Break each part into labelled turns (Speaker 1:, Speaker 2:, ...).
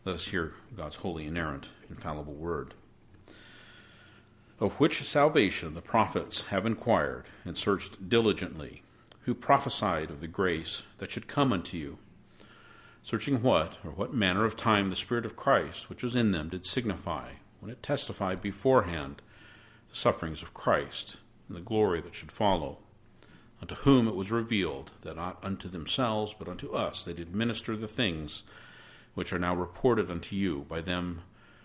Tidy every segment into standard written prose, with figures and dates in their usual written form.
Speaker 1: Let us hear God's holy, inerrant, infallible word. Of which salvation the prophets have inquired and searched diligently, who prophesied of the grace that should come unto you, searching what manner of time the Spirit of Christ, which was in them, did signify, when it testified beforehand the sufferings of Christ and the glory that should follow, unto whom it was revealed that not unto themselves, but unto us they did minister the things which are now reported unto you by them,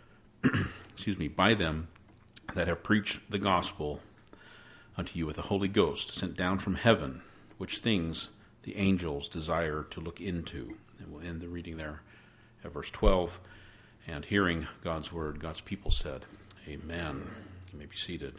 Speaker 1: by them that have preached the gospel unto you with the Holy Ghost sent down from heaven, which things the angels desire to look into. And we'll end the reading there at verse 12. And hearing God's word, God's people said, Amen. You may be seated.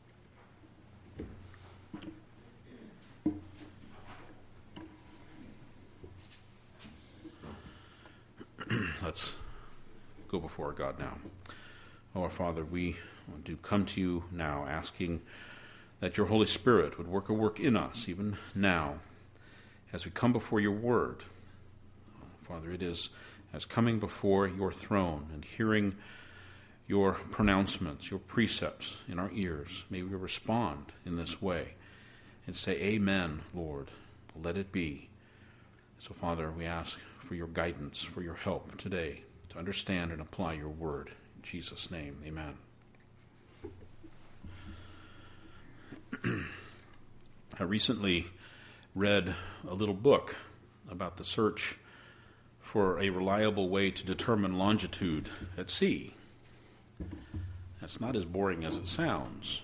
Speaker 1: Let's go before God now. Oh, our Father, we do come to you now asking that your Holy Spirit would work a work in us, even now, as we come before your word. Father, it is as coming before your throne and hearing your pronouncements, your precepts in our ears. May we respond in this way and say, Amen, Lord, let it be. So, Father, we ask for your guidance, for your help today to understand and apply your word. In Jesus' name, amen. I recently read a little book about the search for a reliable way to determine longitude at sea. That's not as boring as it sounds.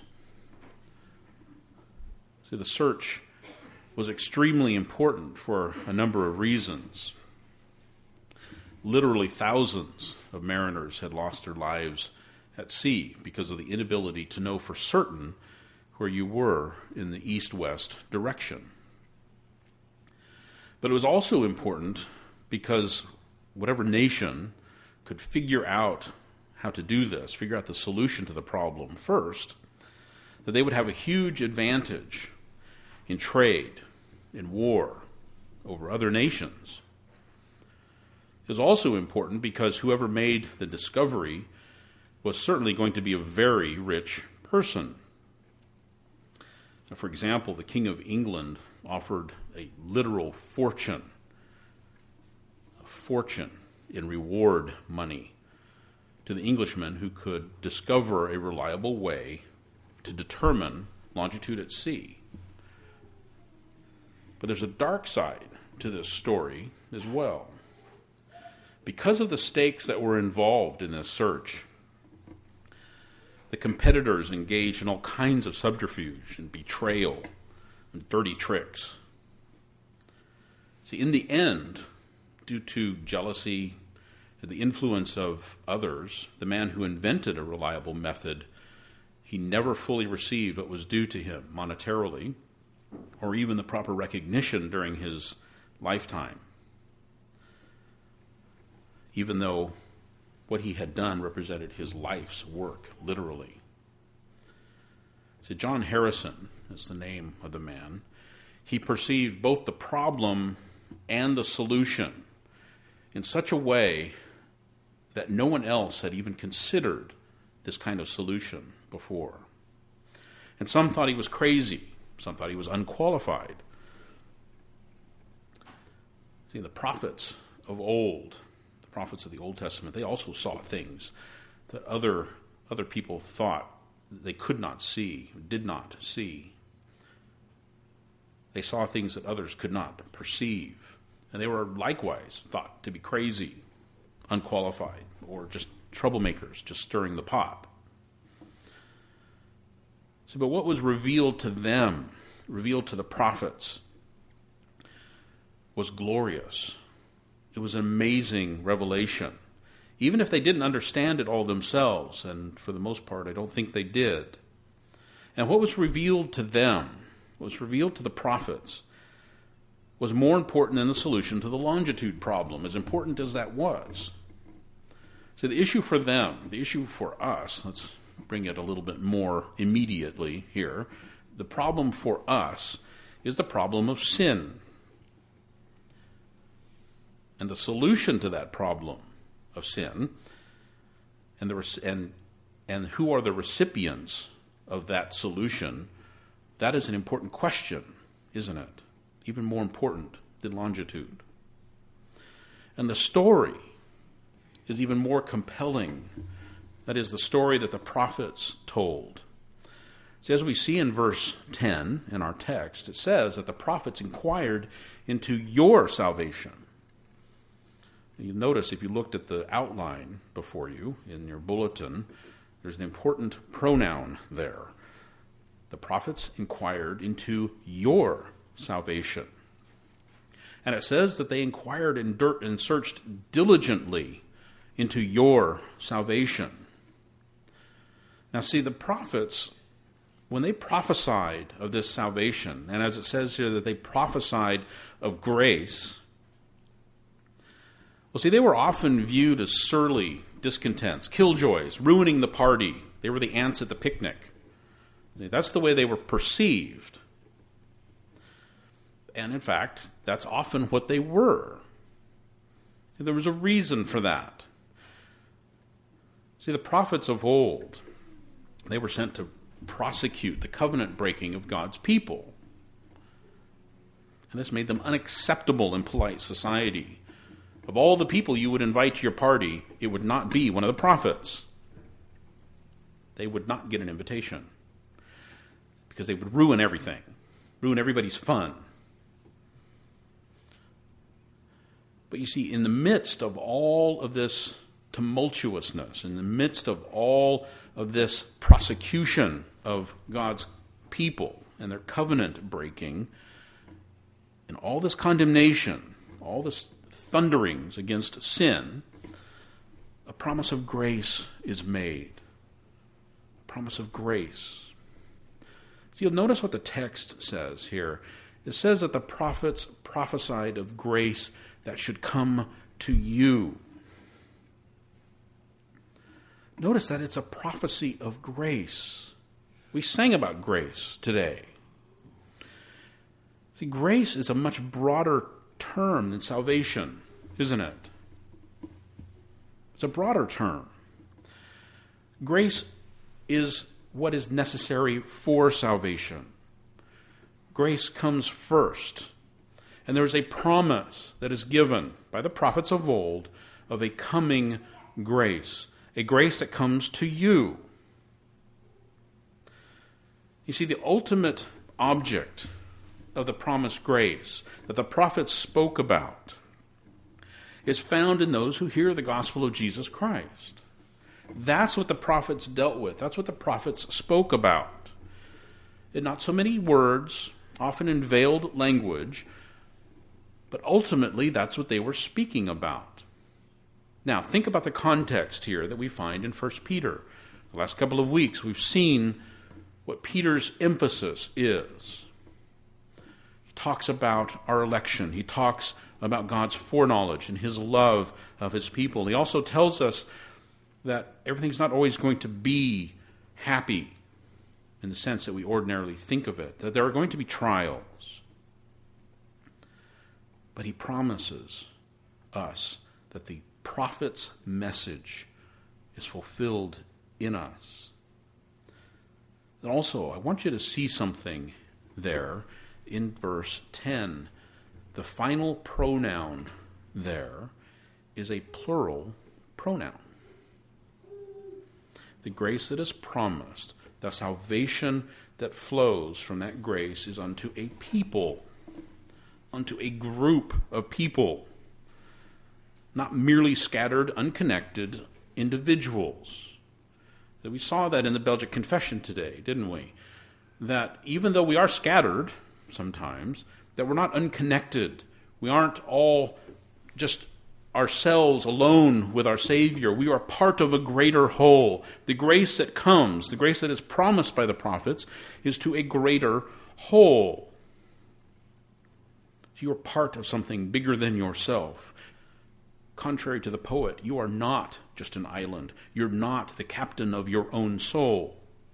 Speaker 1: See, the search was extremely important for a number of reasons. Literally thousands of mariners had lost their lives at sea because of the inability to know for certain where you were in the east-west direction. But it was also important because whatever nation could figure out how to do this, figure out the solution to the problem first, that they would have a huge advantage in trade, in war, over other nations. It was also important because whoever made the discovery was certainly going to be a very rich person. Now, for example, the King of England offered a literal fortune in reward money to the Englishman who could discover a reliable way to determine longitude at sea. But there's a dark side to this story as well. Because of the stakes that were involved in this search, the competitors engaged in all kinds of subterfuge and betrayal and dirty tricks. See, in the end, due to jealousy and the influence of others, the man who invented a reliable method, he never fully received what was due to him monetarily, or even the proper recognition during his lifetime, even though what he had done represented his life's work, literally. So John Harrison is the name of the man. He perceived both the problem and the solution in such a way that no one else had even considered this kind of solution before. And some thought he was crazy. Some thought he was unqualified. See, the prophets of old, the prophets of the Old Testament, they also saw things that other people thought they could not see, did not see. They saw things that others could not perceive. And they were likewise thought to be crazy, unqualified, or just troublemakers, just stirring the pot. So, but what was revealed to them, revealed to the prophets, was glorious. It was an amazing revelation. Even if they didn't understand it all themselves, and for the most part I don't think they did. And what was revealed to them, what was revealed to the prophets, was more important than the solution to the longitude problem, as important as that was. So the issue for them, the issue for us, let's bring it a little bit more immediately here. The problem for us is the problem of sin. And the solution to that problem of sin, and who are the recipients of that solution, that is an important question, isn't it? Even more important than longitude. And the story is even more compelling. That is the story that the prophets told. See, as we see in verse 10 in our text, it says that the prophets inquired into your salvation. You notice if you looked at the outline before you in your bulletin, there's an important pronoun there. The prophets inquired into your salvation. And it says that they inquired and searched diligently into your salvation. Now see, the prophets, when they prophesied of this salvation, and as it says here that they prophesied of grace, well, see, they were often viewed as surly discontents, killjoys, ruining the party. They were the ants at the picnic. That's the way they were perceived. And in fact, that's often what they were. There was a reason for that. See, the prophets of old, they were sent to prosecute the covenant breaking of God's people. And this made them unacceptable in polite society. Of all the people you would invite to your party, it would not be one of the prophets. They would not get an invitation because they would ruin everything, ruin everybody's fun. But you see, in the midst of all of this tumultuousness, in the midst of all of this prosecution of God's people and their covenant breaking, and all this condemnation, all this thunderings against sin, a promise of grace is made. A promise of grace. So you'll notice what the text says here. It says that the prophets prophesied of grace that should come to you. Notice that it's a prophecy of grace. We sang about grace today. See, grace is a much broader term than salvation, isn't it? It's a broader term. Grace is what is necessary for salvation. Grace comes first. And there is a promise that is given by the prophets of old of a coming grace, a grace that comes to you. You see, the ultimate object of the promised grace that the prophets spoke about is found in those who hear the gospel of Jesus Christ. That's what the prophets dealt with. That's what the prophets spoke about. In not so many words, often in veiled language, but ultimately that's what they were speaking about. Now, think about the context here that we find in 1 Peter. The last couple of weeks we've seen what Peter's emphasis is. He talks about our election. He talks about God's foreknowledge and his love of his people. He also tells us that everything's not always going to be happy in the sense that we ordinarily think of it, that there are going to be trials. But he promises us that the prophet's message is fulfilled in us. And also, I want you to see something there in verse 10. The final pronoun there is a plural pronoun. The grace that is promised, the salvation that flows from that grace is unto a people, unto a group of people, not merely scattered, unconnected individuals. We saw that in the Belgic Confession today, didn't we? That even though we are scattered sometimes, that we're not unconnected. We aren't all just ourselves alone with our Savior. We are part of a greater whole. The grace that comes, the grace that is promised by the prophets, is to a greater whole. You are part of something bigger than yourself. Contrary to the poet, you are not just an island. You're not the captain of your own soul.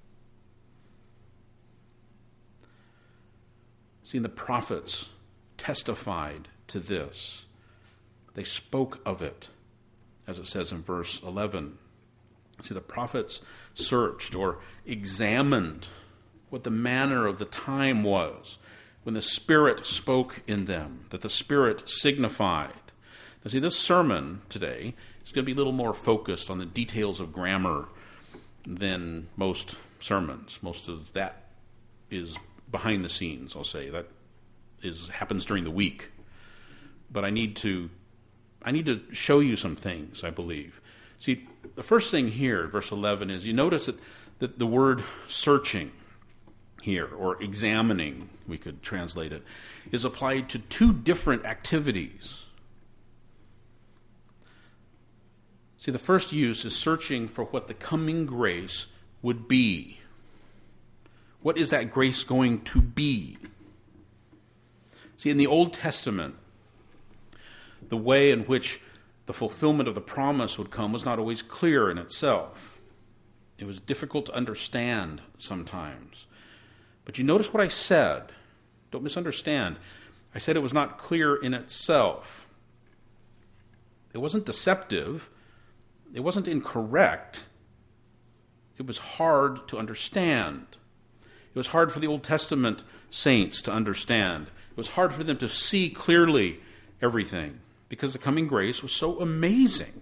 Speaker 1: See, the prophets testified to this. They spoke of it. as it says in verse 11. See, the prophets searched or examined what the manner of the time was when the Spirit spoke in them, that the Spirit signified. Now, see, this sermon today is going to be a little more focused on the details of grammar than most sermons. Most of that is behind the scenes, I'll say. That happens during the week. But I need to show you some things, I believe. See, the first thing here, verse 11, is you notice that the word searching here, or examining, we could translate it, is applied to two different activities. See, the first use is searching for what the coming grace would be. What is that grace going to be? See, in the Old Testament, the way in which the fulfillment of the promise would come was not always clear in itself. It was difficult to understand sometimes. But you notice what I said. Don't misunderstand. I said it was not clear in itself. It wasn't deceptive. It wasn't incorrect. It was hard to understand. It was hard for the Old Testament saints to understand. It was hard for them to see clearly everything because the coming grace was so amazing.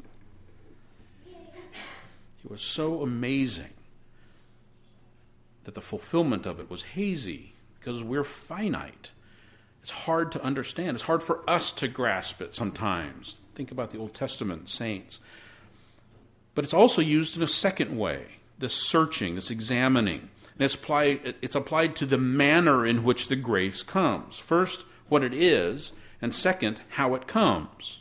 Speaker 1: It was so amazing that the fulfillment of it was hazy because we're finite. It's hard to understand. It's hard for us to grasp it sometimes. Think about the Old Testament saints. But it's also used in a second way, this searching, this examining. And it's applied to the manner in which the grace comes. First, what it is, and second, how it comes.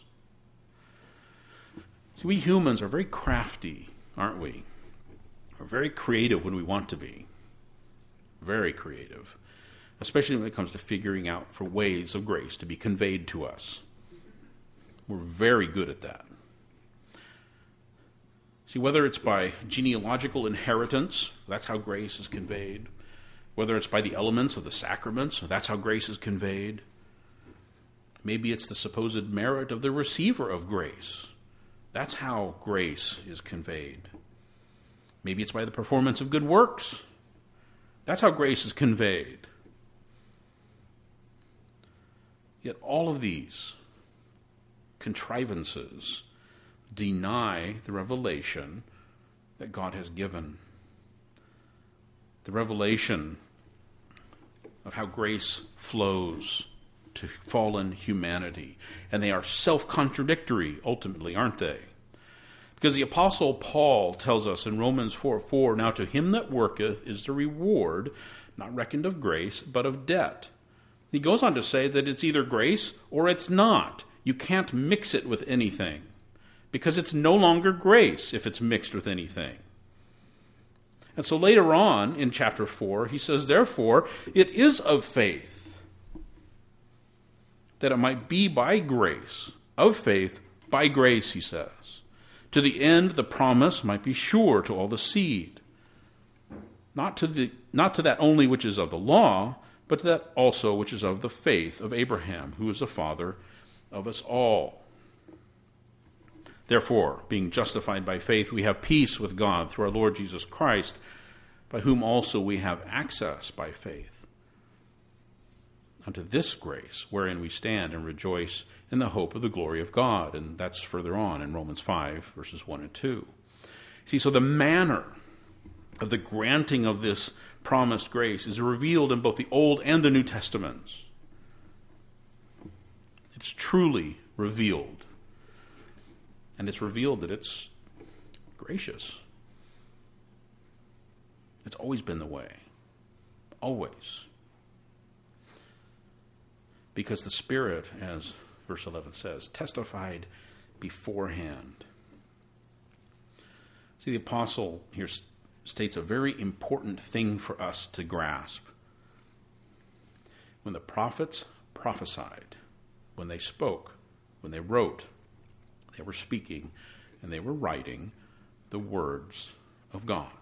Speaker 1: See, we humans are very crafty, aren't we? We're very creative when we want to be. Very creative. Especially when it comes to figuring out for ways of grace to be conveyed to us. We're very good at that. See, whether it's by genealogical inheritance, that's how grace is conveyed. Whether it's by the elements of the sacraments, that's how grace is conveyed. Maybe it's the supposed merit of the receiver of grace. That's how grace is conveyed. Maybe it's by the performance of good works. That's how grace is conveyed. Yet all of these contrivances deny the revelation that God has given. The revelation of how grace flows to fallen humanity. And they are self-contradictory, ultimately, aren't they? Because the Apostle Paul tells us in Romans 4:4, "Now to him that worketh is the reward, not reckoned of grace, but of debt." He goes on to say that it's either grace or it's not. You can't mix it with anything, because it's no longer grace if it's mixed with anything. And so later on in chapter 4, he says, "Therefore, it is of faith, that it might be by grace, of faith, by grace," he says, "to the end the promise might be sure to all the seed, not to that only which is of the law, but to that also which is of the faith of Abraham, who is the father of us all. Therefore, being justified by faith, we have peace with God through our Lord Jesus Christ, by whom also we have access by faith unto this grace, wherein we stand and rejoice in the hope of the glory of God." And that's further on in Romans 5, verses 1 and 2. See, so the manner of the granting of this promised grace is revealed in both the Old and the New Testaments. It's truly revealed. And it's revealed that it's gracious. It's always been the way. Always. Because the Spirit, as verse 11 says, testified beforehand. See, the apostle here states a very important thing for us to grasp. When the prophets prophesied, when they spoke, when they wrote, they were speaking and they were writing the words of God.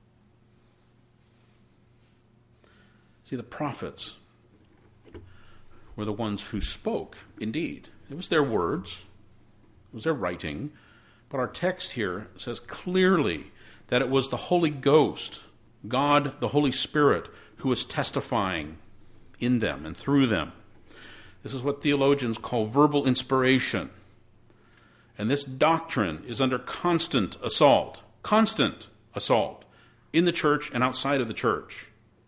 Speaker 1: See, the prophets were the ones who spoke, indeed. It was their words, it was their writing, But our text here says clearly that it was the Holy Ghost, God, the Holy Spirit, who was testifying in them and through them. This is what theologians call verbal inspiration. And this doctrine is under constant assault in the church and outside of the church.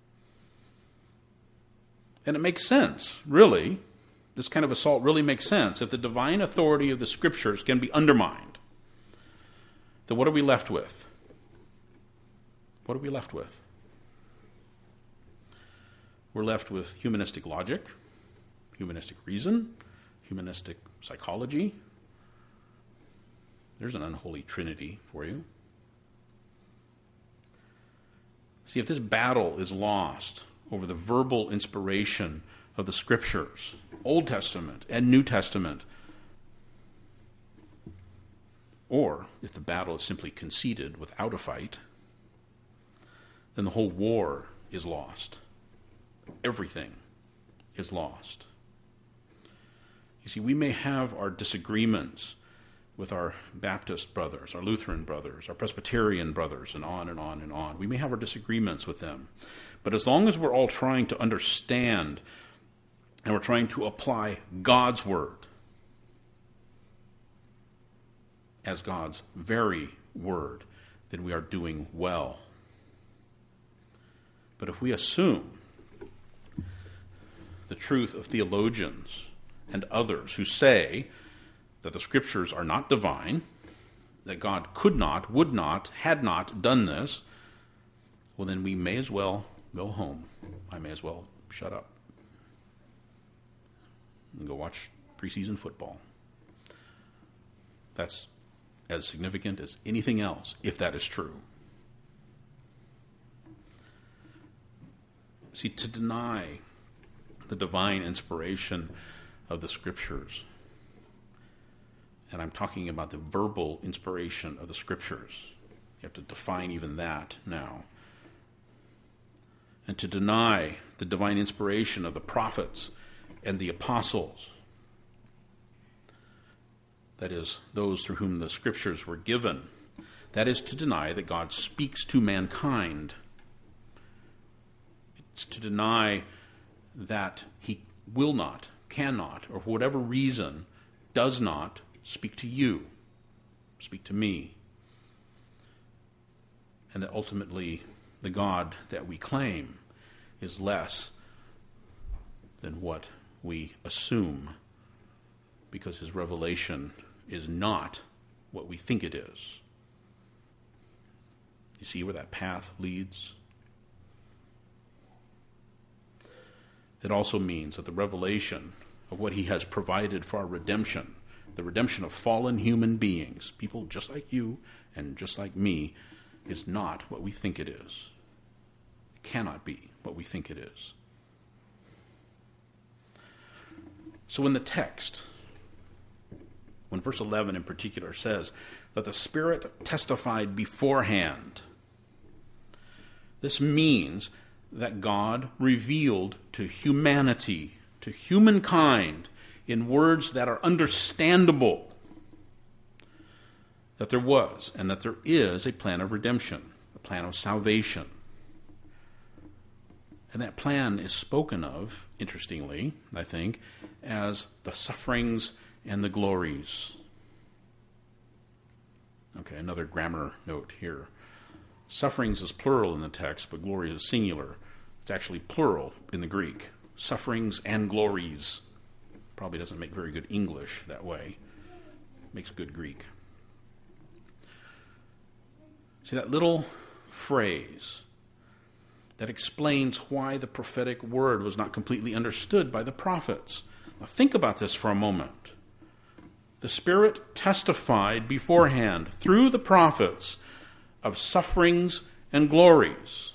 Speaker 1: And it makes sense, really. This kind of assault really makes sense. If the divine authority of the Scriptures can be undermined, then what are we left with? What are we left with? We're left with humanistic logic, humanistic reason, humanistic psychology. There's an unholy trinity for you. See, if this battle is lost over the verbal inspiration of the Scriptures, Old Testament and New Testament, or if the battle is simply conceded without a fight, then the whole war is lost. Everything is lost. You see, we may have our disagreements with our Baptist brothers, our Lutheran brothers, our Presbyterian brothers, and on and on and on. We may have our disagreements with them. But as long as we're all trying to understand and we're trying to apply God's word as God's very word, then we are doing well. But if we assume the truth of theologians and others who say that the Scriptures are not divine, that God could not, would not, had not done this, well, then we may as well go home. I may as well shut up and go watch preseason football. That's as significant as anything else, if that is true. See, to deny the divine inspiration of the Scriptures, and I'm talking about the verbal inspiration of the Scriptures. You have to define even that now. And to deny the divine inspiration of the prophets and the apostles, that is, those through whom the Scriptures were given, that is to deny that God speaks to mankind. It's to deny that he will not, cannot, or for whatever reason, does not speak to you, speak to me, and that ultimately the God that we claim is less than what we assume, because his revelation is not what we think it is. You see where that path leads? It also means that the revelation of what he has provided for our redemption, the redemption of fallen human beings, people just like you and just like me, is not what we think it is. It cannot be what we think it is. So in the text, when verse 11 in particular says that the Spirit testified beforehand, this means that God revealed to humanity, to humankind, in words that are understandable, that there was and that there is a plan of redemption, a plan of salvation. And that plan is spoken of, interestingly, I think, as the sufferings and the glories. Okay, another grammar note here. Sufferings is plural in the text, but glory is singular. It's actually plural in the Greek. Sufferings and glories. Probably doesn't make very good English that way. Makes good Greek. See, that little phrase that explains why the prophetic word was not completely understood by the prophets. Now think about this for a moment. The Spirit testified beforehand through the prophets of sufferings and glories.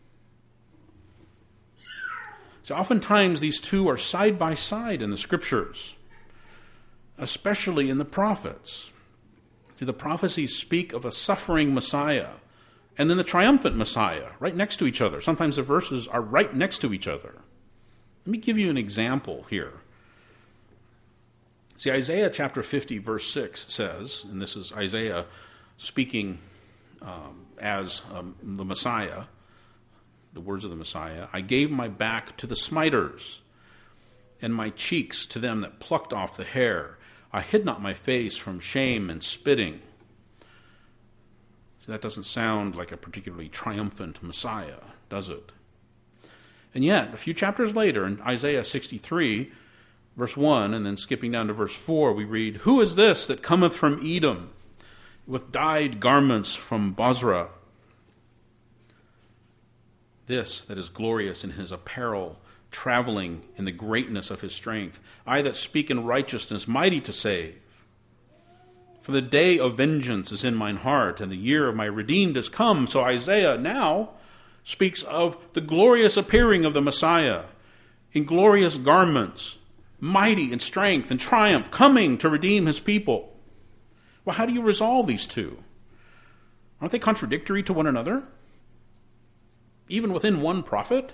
Speaker 1: So oftentimes these two are side by side in the Scriptures, especially in the prophets. See, the prophecies speak of a suffering Messiah and then the triumphant Messiah right next to each other. Sometimes the verses are right next to each other. Let me give you an example here. See, Isaiah chapter 50, verse 6 says, and this is Isaiah speaking as the Messiah, the words of the Messiah, I gave my back to the smiters, and my cheeks to them that plucked off the hair. I hid not my face from shame and spitting. So that doesn't sound like a particularly triumphant Messiah, does it? And yet, a few chapters later, in Isaiah 63, verse 1, and then skipping down to verse 4, we read, Who is this that cometh from Edom, with dyed garments from Bozrah? This that is glorious in his apparel, traveling in the greatness of his strength. I that speak in righteousness, mighty to save. For the day of vengeance is in mine heart, and the year of my redeemed is come. So Isaiah now speaks of the glorious appearing of the Messiah in glorious garments, mighty in strength and triumph, coming to redeem his people. Well, how do you resolve these two? Aren't they contradictory to one another? Even within one prophet?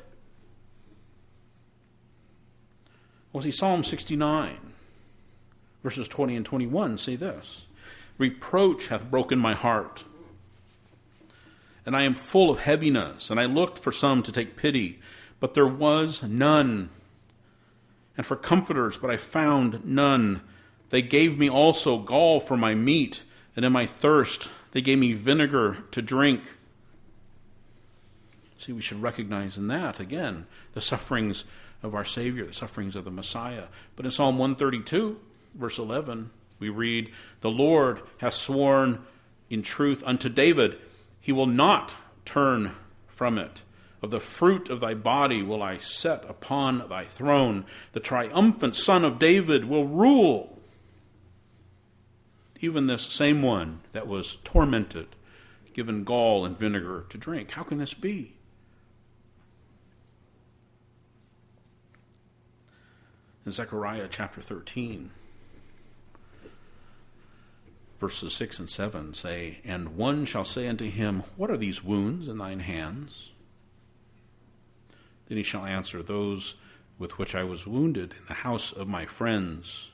Speaker 1: Well, see, Psalm 69, verses 20 and 21 say this, Reproach hath broken my heart, and I am full of heaviness, and I looked for some to take pity, but there was none, and for comforters, but I found none. They gave me also gall for my meat, and in my thirst they gave me vinegar to drink. See, we should recognize in that, again, the sufferings of our Savior, the sufferings of the Messiah. But in Psalm 132, verse 11, we read, The Lord hath sworn in truth unto David, he will not turn from it. Of the fruit of thy body will I set upon thy throne. The triumphant Son of David will rule. Even this same one that was tormented, given gall and vinegar to drink. How can this be? In Zechariah chapter 13, verses 6 and 7 say, And one shall say unto him, What are these wounds in thine hands? Then he shall answer, Those with which I was wounded in the house of my friends.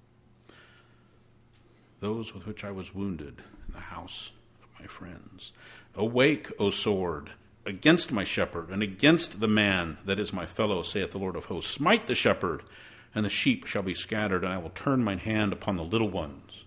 Speaker 1: Those with which I was wounded in the house of my friends. Awake, O sword, against my shepherd, and against the man that is my fellow, saith the Lord of hosts. Smite the shepherd, and the sheep shall be scattered, and I will turn mine hand upon the little ones.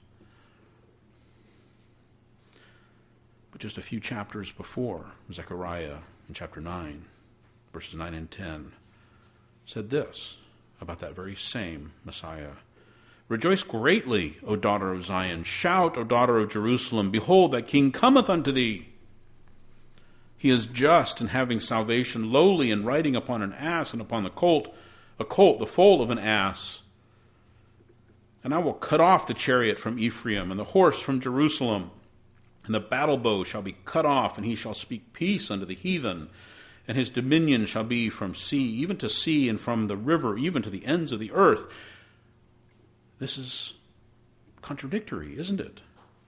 Speaker 1: But just a few chapters before, Zechariah in chapter 9, verses 9 and 10, said this about that very same Messiah. Rejoice greatly, O daughter of Zion. Shout, O daughter of Jerusalem. Behold, thy king cometh unto thee. He is just and having salvation, lowly and riding upon an ass and upon a colt, the foal of an ass. And I will cut off the chariot from Ephraim and the horse from Jerusalem. And the battle bow shall be cut off, and he shall speak peace unto the heathen. And his dominion shall be from sea, even to sea, and from the river, even to the ends of the earth. This is contradictory, isn't it?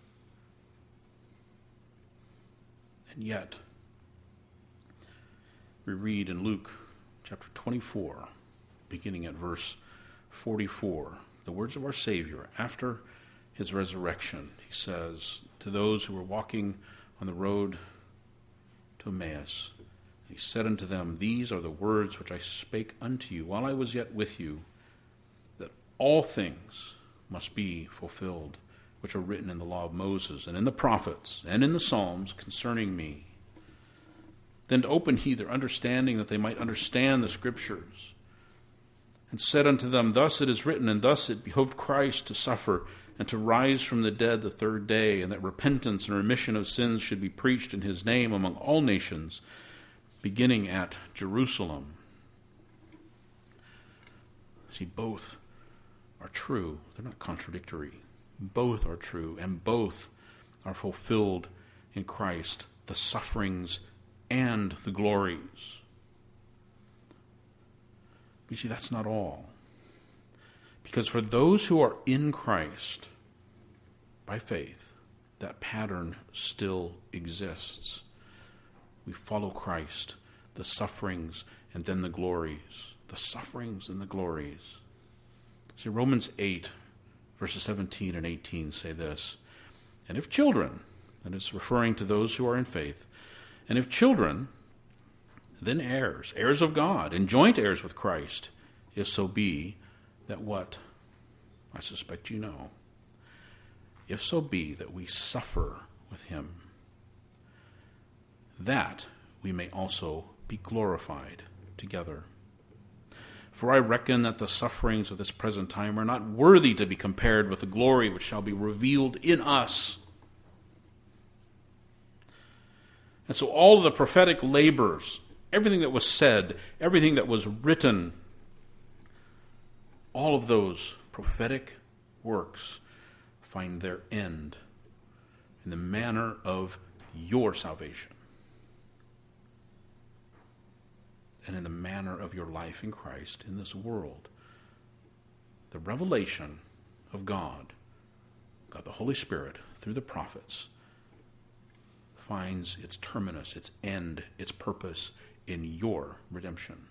Speaker 1: And yet, we read in Luke chapter 24, beginning at verse 44, the words of our Savior after his resurrection. He says to those who were walking on the road to Emmaus, he said unto them, These are the words which I spake unto you while I was yet with you, that all things must be fulfilled, which are written in the law of Moses, and in the prophets, and in the Psalms concerning me. Then opened he their understanding, that they might understand the Scriptures, and said unto them, Thus it is written, and thus it behoved Christ to suffer, and to rise from the dead the third day, and that repentance and remission of sins should be preached in his name among all nations, beginning at Jerusalem. See, both are true. They're not contradictory. Both are true, and both are fulfilled in Christ, the sufferings and the glories. But you see, that's not all. Because for those who are in Christ, by faith, that pattern still exists. We follow Christ, the sufferings and then the glories. The sufferings and the glories. See, Romans 8, Verses 17 and 18 say this, "And if children," and it's referring to those who are in faith, "and if children, then heirs, heirs of God, and joint heirs with Christ, if so be that" what? I suspect you know. "If so be that we suffer with him, that we may also be glorified together. For I reckon that the sufferings of this present time are not worthy to be compared with the glory which shall be revealed in us." And so all of the prophetic labors, everything that was said, everything that was written, all of those prophetic works find their end in the manner of your salvation and in the manner of your life in Christ in this world. The revelation of God the Holy Spirit, through the prophets, finds its terminus, its end, its purpose in your redemption.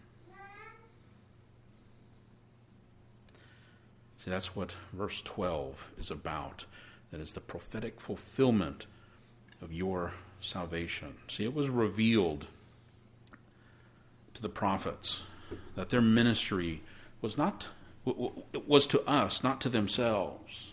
Speaker 1: See, that's what verse 12 is about. That is the prophetic fulfillment of your salvation. See, it was revealed to the prophets that their ministry was to us, not to themselves.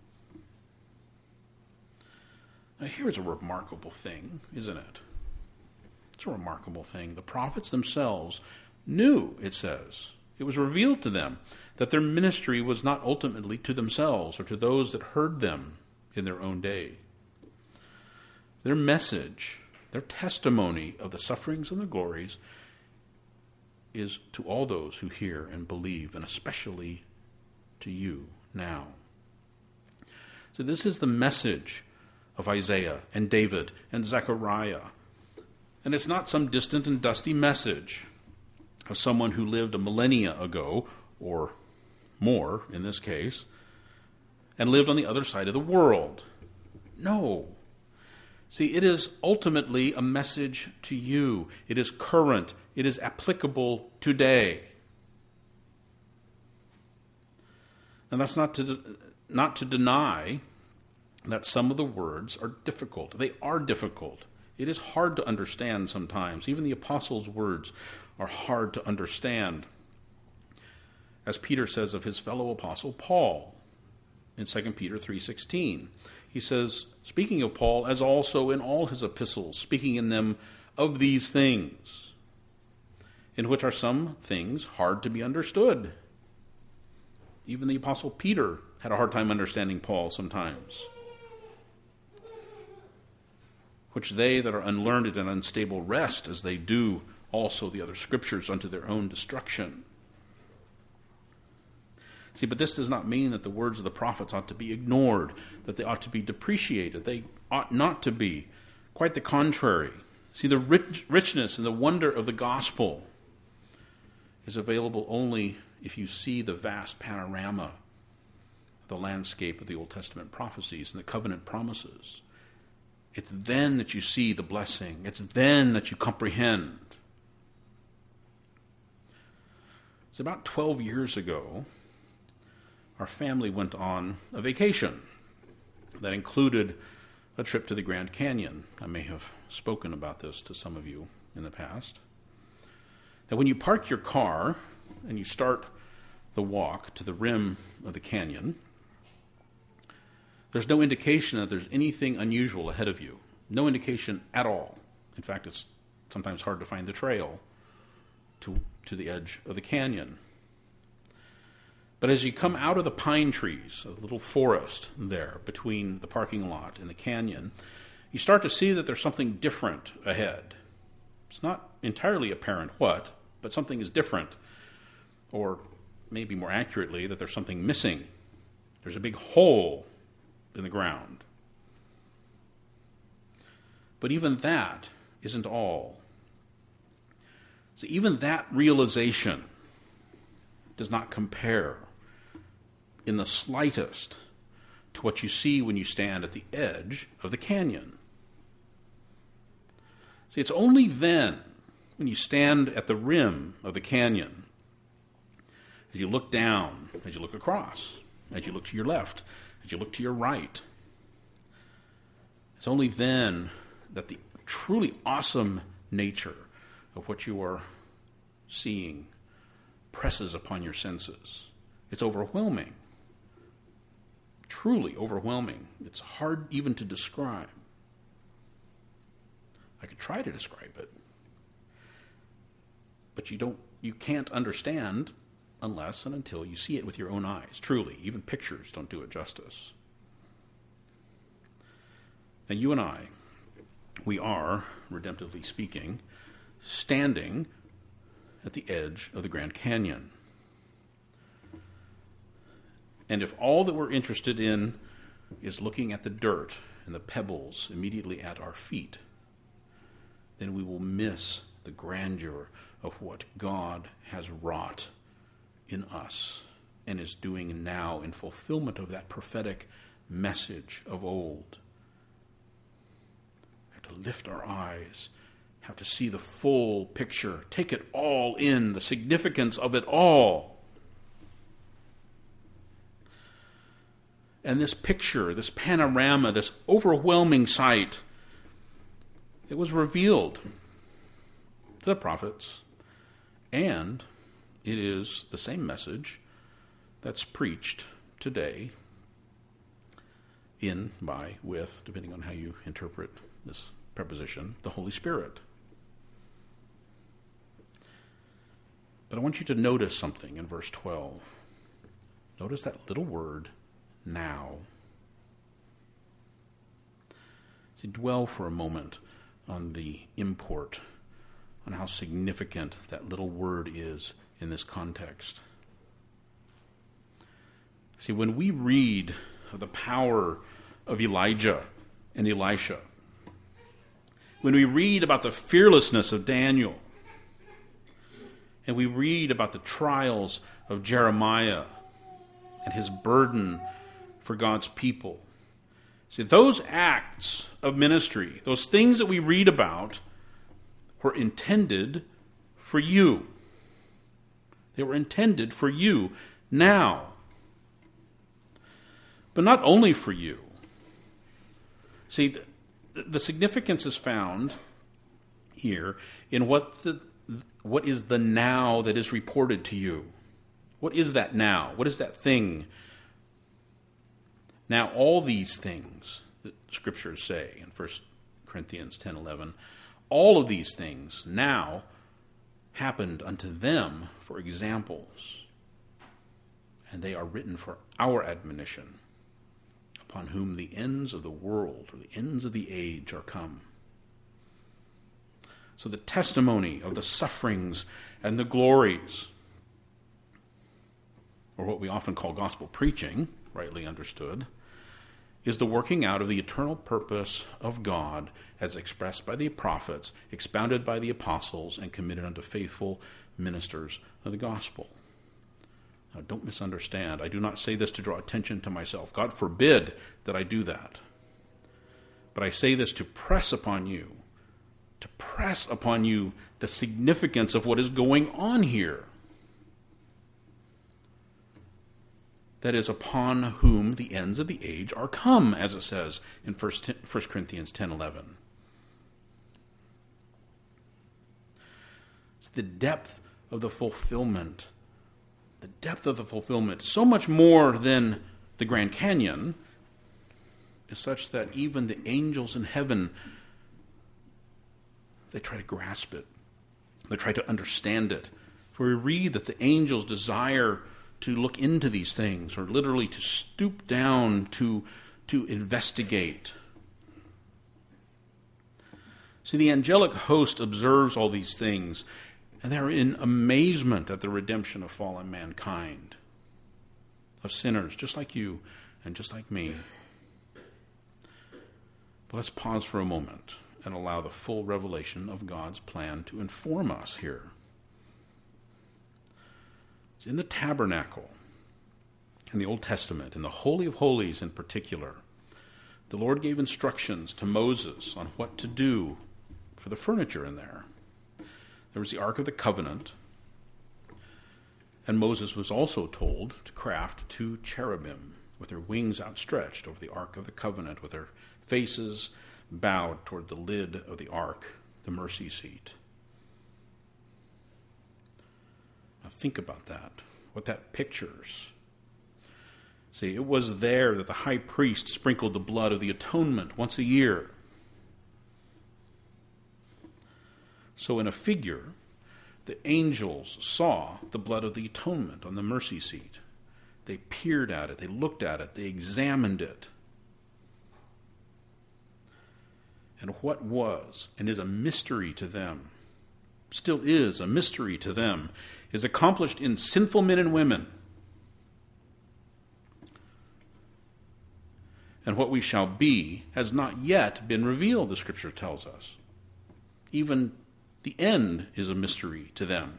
Speaker 1: Now, here's a remarkable thing, isn't it? It's a remarkable thing. The prophets themselves knew, it says, it was revealed to them that their ministry was not ultimately to themselves or to those that heard them in their own day. Their message, their testimony of the sufferings and the glories is to all those who hear and believe, and especially to you now. So this is the message of Isaiah and David and Zechariah. And it's not some distant and dusty message of someone who lived a millennia ago, or more in this case, and lived on the other side of the world. No. See, it is ultimately a message to you. It is current. It is applicable today. And that's not to deny that some of the words are difficult. They are difficult. It is hard to understand sometimes. Even the apostles' words are hard to understand. As Peter says of his fellow apostle Paul in 2 Peter 3:16. He says, speaking of Paul, as also in all his epistles, speaking in them of these things, in which are some things hard to be understood. Even the apostle Peter had a hard time understanding Paul sometimes, which they that are unlearned and unstable wrest, as they do also the other scriptures, unto their own destruction. See, but this does not mean that the words of the prophets ought to be ignored, that they ought to be depreciated. They ought not to be. Quite the contrary. See, the richness and the wonder of the gospel is available only if you see the vast panorama, the landscape of the Old Testament prophecies and the covenant promises. It's then that you see the blessing. It's then that you comprehend. It's about 12 years ago, our family went on a vacation that included a trip to the Grand Canyon. I may have spoken about this to some of you in the past. Now, when you park your car and you start the walk to the rim of the canyon, there's no indication that there's anything unusual ahead of you. No indication at all. In fact, it's sometimes hard to find the trail to the edge of the canyon. But as you come out of the pine trees, a little forest there between the parking lot and the canyon, you start to see that there's something different ahead. It's not entirely apparent what, but something is different. Or maybe more accurately, that there's something missing. There's a big hole in the ground. But even that isn't all. So even that realization does not compare in the slightest to what you see when you stand at the edge of the canyon. See, it's only then, when you stand at the rim of the canyon, as you look down, as you look across, as you look to your left, as you look to your right. It's only then that the truly awesome nature of what you are seeing presses upon your senses. It's overwhelming. Truly overwhelming. It's hard even to describe. I could try to describe it. But you can't understand unless and until you see it with your own eyes. Truly, even pictures don't do it justice. And you and I, we are, redemptively speaking, standing at the edge of the Grand Canyon. And if all that we're interested in is looking at the dirt and the pebbles immediately at our feet, then we will miss the grandeur of what God has wrought in us and is doing now in fulfillment of that prophetic message of old. We have to lift our eyes, have to see the full picture, take it all in, the significance of it all. And this picture, this panorama, this overwhelming sight, it was revealed to the prophets, and it is the same message that's preached today with, depending on how you interpret this preposition, the Holy Spirit. But I want you to notice something in verse 12. Notice that little word, now. So dwell for a moment on the import, on how significant that little word is in this context. See, when we read of the power of Elijah and Elisha, when we read about the fearlessness of Daniel, and we read about the trials of Jeremiah and his burden for God's people, see, those acts of ministry, those things that we read about, were intended for you. They were intended for you now. But not only for you. See, the significance is found here in what is the now that is reported to you. What is that now? What is that thing? Now, all these things that Scriptures say in 1 Corinthians 10:11, all of these things now happened unto them for examples, and they are written for our admonition, upon whom the ends of the world, or the ends of the age, are come. So the testimony of the sufferings and the glories, or what we often call gospel preaching, rightly understood, is the working out of the eternal purpose of God as expressed by the prophets, expounded by the apostles, and committed unto faithful ministers of the gospel. Now, don't misunderstand. I do not say this to draw attention to myself. God forbid that I do that. But I say this to press upon you the significance of what is going on here. That is, upon whom the ends of the age are come, as it says in 1 Corinthians 10:11. It's the depth of the fulfillment. The depth of the fulfillment, so much more than the Grand Canyon, is such that even the angels in heaven, they try to grasp it. They try to understand it. For we read that the angels desire to look into these things, or literally to stoop down to investigate. See, the angelic host observes all these things, and they're in amazement at the redemption of fallen mankind, of sinners just like you and just like me. But let's pause for a moment and allow the full revelation of God's plan to inform us here. In the tabernacle, in the Old Testament, in the Holy of Holies in particular, the Lord gave instructions to Moses on what to do for the furniture in there. There was the Ark of the Covenant, And Moses was also told to craft 2 cherubim with their wings outstretched over the Ark of the Covenant, with their faces bowed toward the lid of the Ark, the mercy seat. Now think about that, what that pictures. See, it was there that the high priest sprinkled the blood of the atonement once a year. So in a figure, the angels saw the blood of the atonement on the mercy seat. They peered at it, they looked at it, they examined it. And what was and is a mystery to them, still is a mystery to them, is accomplished in sinful men and women. And what we shall be has not yet been revealed, the Scripture tells us. Even the end is a mystery to them.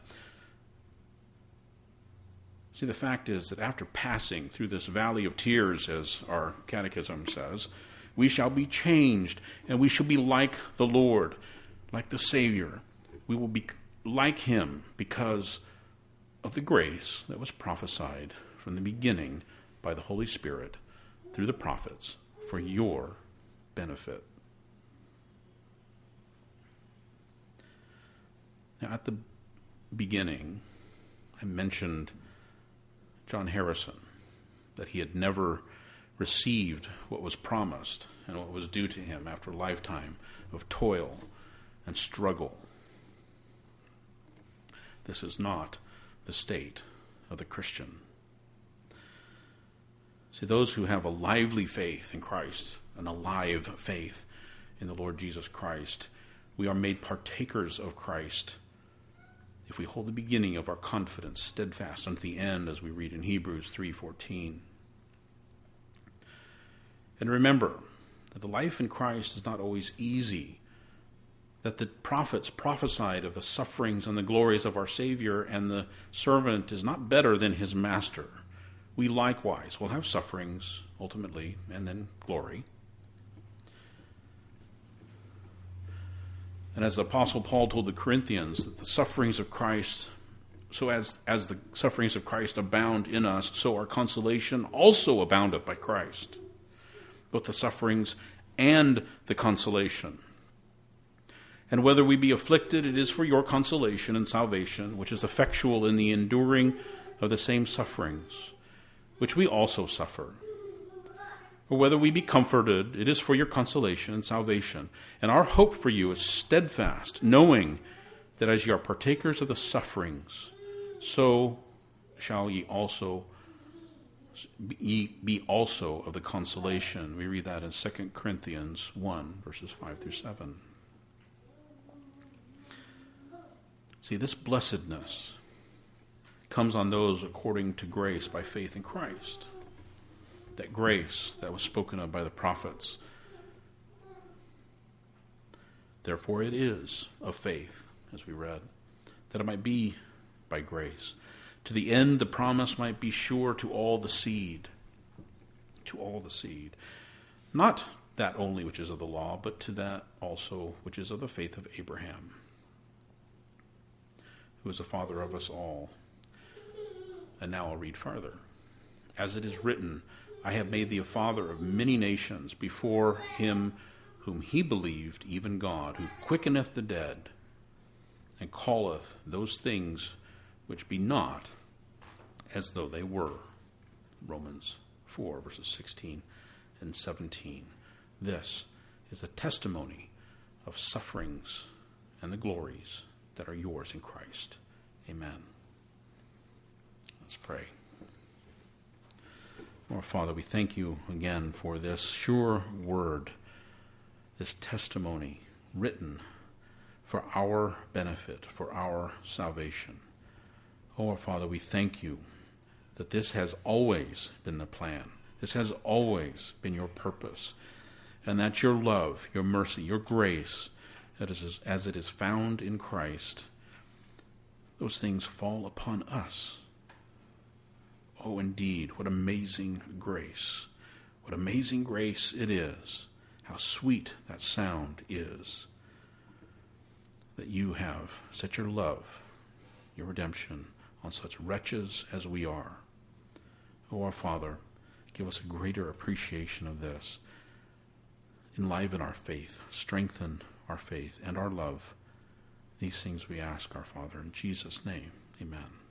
Speaker 1: See, the fact is that after passing through this valley of tears, as our catechism says, we shall be changed, and we shall be like the Lord, like the Savior. We will be like him because of the grace that was prophesied from the beginning by the Holy Spirit through the prophets for your benefit. Now, at the beginning, I mentioned John Harrison, that he had never received what was promised and what was due to him after a lifetime of toil and struggle. This is not the state of the Christian. See, those who have a lively faith in Christ, an alive faith in the Lord Jesus Christ, we are made partakers of Christ if we hold the beginning of our confidence steadfast unto the end, as we read in Hebrews 3:14. And remember that the life in Christ is not always easy, that the prophets prophesied of the sufferings and the glories of our Savior, and the servant is not better than his master. We likewise will have sufferings, ultimately, and then glory. And as the Apostle Paul told the Corinthians, that the sufferings of Christ, so as the sufferings of Christ abound in us, so our consolation also aboundeth by Christ. Both the sufferings and the consolation. And whether we be afflicted, it is for your consolation and salvation, which is effectual in the enduring of the same sufferings, which we also suffer. Or whether we be comforted, it is for your consolation and salvation. And our hope for you is steadfast, knowing that as ye are partakers of the sufferings, so shall ye be also of the consolation. We read that in 2 Corinthians 1, verses 5 through 7. See, this blessedness comes on those according to grace by faith in Christ. That grace that was spoken of by the prophets. Therefore it is of faith, as we read, that it might be by grace, to the end the promise might be sure to all the seed. To all the seed. Not that only which is of the law, but to that also which is of the faith of Abraham, who is the father of us all. And now I'll read further. As it is written, I have made thee a father of many nations before him whom he believed, even God, who quickeneth the dead, and calleth those things which be not as though they were. Romans 4, verses 16 and 17. This is a testimony of sufferings and the glories that are yours in Christ. Amen. Let's pray. Lord Father, we thank you again for this sure word, this testimony written for our benefit, for our salvation. Oh, our Father, we thank you that this has always been the plan. This has always been your purpose, and that your love, your mercy, your grace, as it is found in Christ, those things fall upon us. Oh, indeed, what amazing grace. What amazing grace it is. How sweet that sound is. That you have set your love, your redemption, on such wretches as we are. O our Father, give us a greater appreciation of this. Enliven our faith, strengthen our faith and our love. These things we ask, our Father, in Jesus' name. Amen.